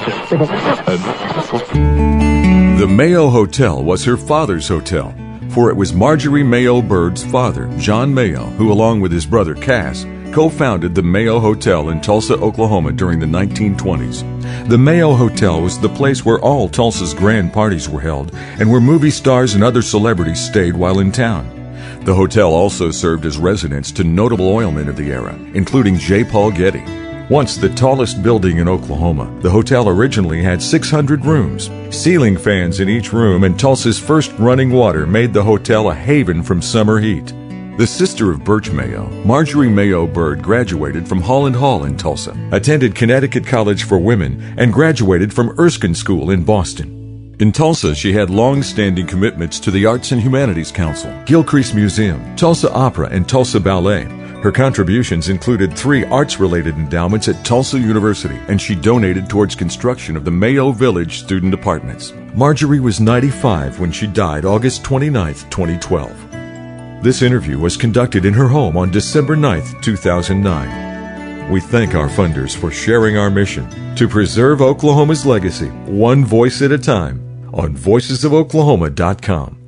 The Mayo Hotel was her father's hotel, for it was Marjorie Mayo Bird's father, John Mayo, who, along with his brother Cass, co-founded the Mayo Hotel in Tulsa, Oklahoma during the 1920s. The Mayo Hotel was the place where all Tulsa's grand parties were held and where movie stars and other celebrities stayed while in town. The hotel also served as residence to notable oilmen of the era, including J. Paul Getty. Once the tallest building in Oklahoma, the hotel originally had 600 rooms. Ceiling fans in each room and Tulsa's first running water made the hotel a haven from summer heat. The sister of Birch Mayo, Marjorie Mayo Bird, graduated from Holland Hall in Tulsa, attended Connecticut College for Women, and graduated from Erskine School in Boston. In Tulsa, she had long-standing commitments to the Arts and Humanities Council, Gilcrease Museum, Tulsa Opera, and Tulsa Ballet. Her contributions included 3 arts-related endowments at Tulsa University, and she donated towards construction of the Mayo Village student apartments. Marjorie was 95 when she died August 29, 2012. This interview was conducted in her home on December 9, 2009. We thank our funders for sharing our mission to preserve Oklahoma's legacy, one voice at a time, on voicesofoklahoma.com.